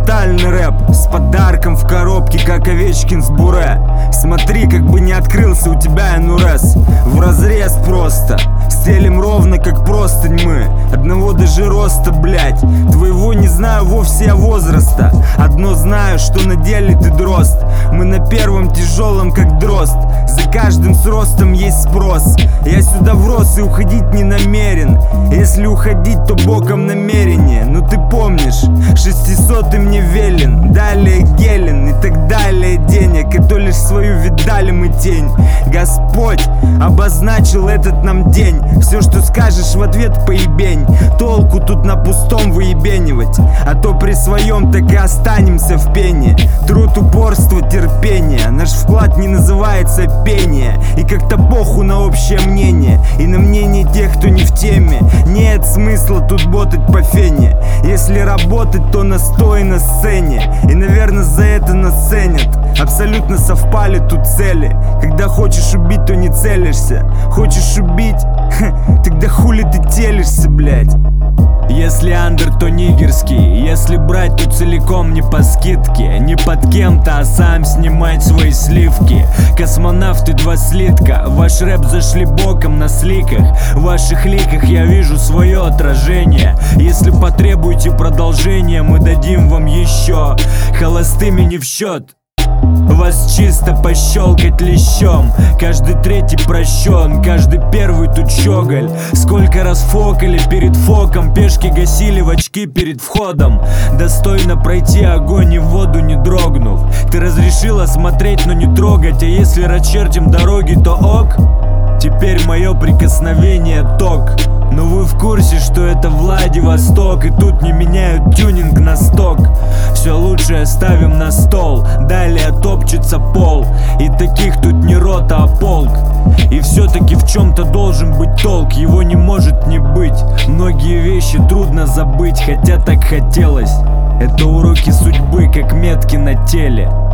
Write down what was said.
брутальный рэп с подарком в коробке, как Овечкин с Буре. Смотри, как бы не открылся у тебя НРС. Вразрез просто, стелим ровно, как простынь мы. Одного даже роста, блять. Твоего не знаю вовсе я возраста. Одно знаю, что на деле ты дрозд. Мы на первом тяжелом, как дрозд. За каждым с ростом есть спрос. Я сюда врос и уходить не намерен. Если уходить, то боком намерение. Ну ты помнишь, 600 мне велен. Далее Гелен и так далее денег. И то лишь свою видали мы тень. Господь обозначил этот нам день. Все, что скажешь в ответ, поебень. Толку тут на пустом выебенивать, а то при своем так и останемся в пене. Труд, упорство, терпение. Наш вклад не называется пение. И как-то похуй на общее мнение и на мнение тех, кто не в теме. Нет смысла тут ботать по фене. Если работать, то настой на сцене. И, наверное, за это нас ценят. Абсолютно совпали тут цели. Когда хочешь убить, то не целишься. Хочешь убить? Тогда хули ты телишься, блять? Если андер, то нигерский. Если брать, то целиком не по скидке. Не под кем-то, а сам снимать свои сливки. Космонавты, 2 слитка. Ваш рэп зашли боком на сликах. В ваших ликах я вижу свое отражение. Если потребуете продолжение, мы дадим вам еще. Холостыми не в счет. Вас чисто пощелкать лещом. Каждый третий прощен, каждый первый тут щеголь. Сколько раз фокали перед фоком, пешки гасили в очки перед входом. Достойно пройти огонь и в воду не дрогнув. Ты разрешила смотреть, но не трогать. А если расчертим дороги, то ок. Теперь мое прикосновение ток. Но вы в курсе, что это Владивосток. И тут не меняют тюнинг на сток. Все лучшее ставим на стол. Далее топчется пол. И таких тут не рота, а полк. И все-таки в чем-то должен быть толк. Его не может не быть. Многие вещи трудно забыть, хотя так хотелось. Это уроки судьбы, как метки на теле.